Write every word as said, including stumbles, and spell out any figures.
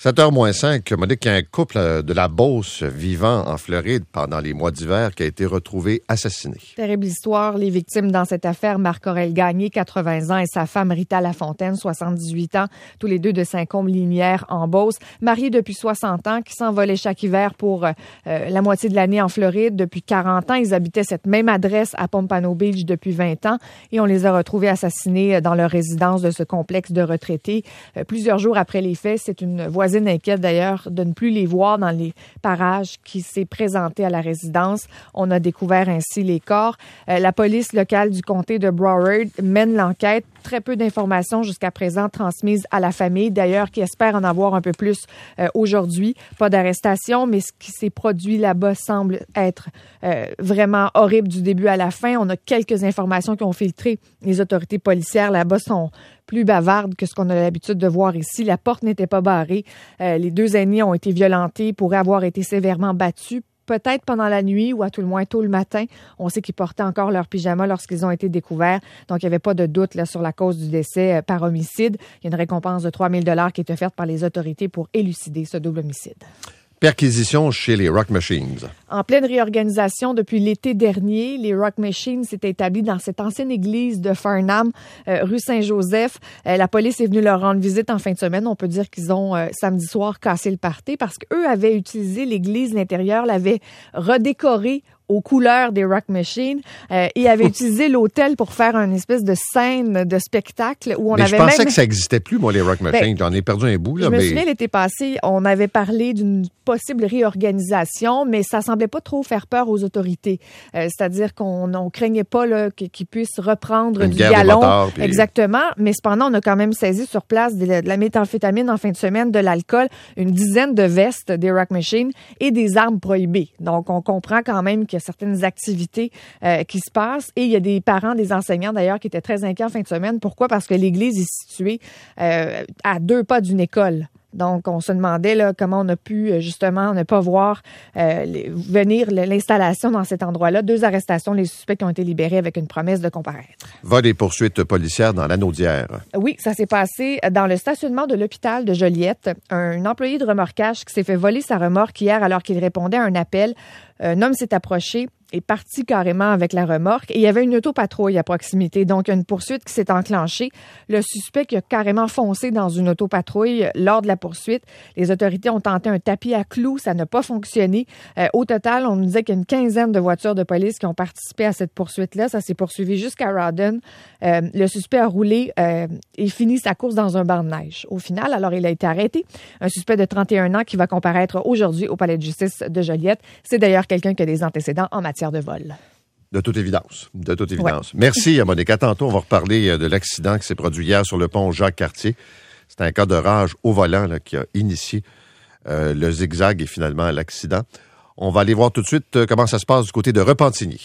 sept heures moins cinq, Monique, il y a un couple de la Beauce vivant en Floride pendant les mois d'hiver qui a été retrouvé assassiné. Terrible histoire. Les victimes dans cette affaire, Marc-Aurèle Gagné, quatre-vingts ans, et sa femme Rita Lafontaine, soixante-dix-huit ans, tous les deux de Saint-Côme-Linière en Beauce, mariés depuis soixante ans, qui s'envolaient chaque hiver pour euh, la moitié de l'année en Floride. Depuis quarante ans, ils habitaient cette même adresse à Pompano Beach depuis vingt ans et on les a retrouvés assassinés dans leur résidence de ce complexe de retraités. Euh, plusieurs jours après les faits, c'est une voisine inquiète d'ailleurs de ne plus les voir dans les parages qui s'est présenté à la résidence. On a découvert ainsi les corps. Euh, la police locale du comté de Broward mène l'enquête. Très peu d'informations jusqu'à présent transmises à la famille, d'ailleurs, qui espère en avoir un peu plus euh, aujourd'hui. Pas d'arrestation, mais ce qui s'est produit là-bas semble être euh, vraiment horrible du début à la fin. On a quelques informations qui ont filtré. Les autorités policières là-bas sont plus bavardes que ce qu'on a l'habitude de voir ici. La porte n'était pas barrée. Euh, les deux aînés ont été violentés, pourraient avoir été sévèrement battus, peut-être pendant la nuit ou à tout le moins tôt le matin. On sait qu'ils portaient encore leur pyjama lorsqu'ils ont été découverts. Donc, il n'y avait pas de doute là, sur la cause du décès euh, par homicide. Il y a une récompense de trois mille dollars qui est offerte par les autorités pour élucider ce double homicide. Perquisition chez les Rock Machines. En pleine réorganisation depuis l'été dernier, les Rock Machines s'étaient établis dans cette ancienne église de Farnham, euh, rue Saint-Joseph. Euh, la police est venue leur rendre visite en fin de semaine. On peut dire qu'ils ont, euh, samedi soir, cassé le party parce qu'eux avaient utilisé l'église, l'intérieur, l'avaient redécorée aux couleurs des Rock Machines euh, et avait utilisé l'hôtel pour faire une espèce de scène de spectacle où on mais avait je pensais même... que ça n'existait plus, moi, les Rock Machines. Ben, j'en ai perdu un bout. Là, je me mais... souviens, l'été passé, on avait parlé d'une possible réorganisation, mais ça semblait pas trop faire peur aux autorités. Euh, c'est-à-dire qu'on ne craignait pas là, qu'ils puissent reprendre une du guerre galon. De motards, puis... Exactement. Mais cependant, on a quand même saisi sur place de la, de la méthamphétamine en fin de semaine, de l'alcool, une dizaine de vestes des Rock Machines et des armes prohibées. Donc, on comprend quand même qu'il y a certaines activités Euh, qui se passent. Et il y a des parents, des enseignants d'ailleurs, qui étaient très inquiets en fin de semaine. Pourquoi? Parce que l'église est située euh, à deux pas d'une école. Donc, on se demandait là, comment on a pu justement ne pas voir euh, les, venir l'installation dans cet endroit-là. Deux arrestations, les suspects qui ont été libérés avec une promesse de comparaître. Vol et poursuites policières dans l'anneau d'hier. Oui, ça s'est passé dans le stationnement de l'hôpital de Joliette. Un employé de remorquage qui s'est fait voler sa remorque hier alors qu'il répondait à un appel. Un homme s'est approché, est parti carrément avec la remorque et il y avait une autopatrouille à proximité. Donc, une poursuite qui s'est enclenchée. Le suspect qui a carrément foncé dans une autopatrouille lors de la poursuite. Les autorités ont tenté un tapis à clous. Ça n'a pas fonctionné. Euh, au total, on nous disait qu'il y a une quinzaine de voitures de police qui ont participé à cette poursuite-là. Ça s'est poursuivi jusqu'à Rawdon. Euh, le suspect a roulé euh, et fini sa course dans un banc de neige. Au final, alors, il a été arrêté. Un suspect de trente et un ans qui va comparaître aujourd'hui au palais de justice de Joliette. C'est d'ailleurs quelqu'un qui a des antécédents en matière de vol. De toute évidence. De toute évidence. Ouais. Merci, Monique. À tantôt, on va reparler de l'accident qui s'est produit hier sur le pont Jacques-Cartier. C'est un cas de rage au volant là, qui a initié euh, le zigzag et finalement l'accident. On va aller voir tout de suite euh, comment ça se passe du côté de Repentigny.